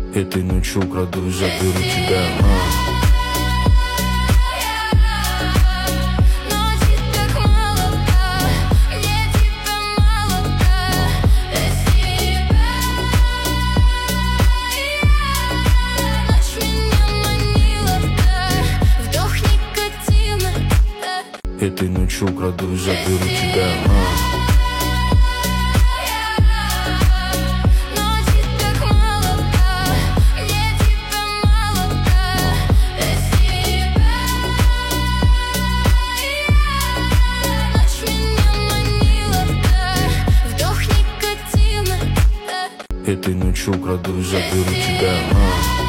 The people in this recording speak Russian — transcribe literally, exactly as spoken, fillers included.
Этой ночью украду и заберу тебя, а. Этой ночью украду и заберу тебя, а. Этой ночью украду и заберу тебя, а.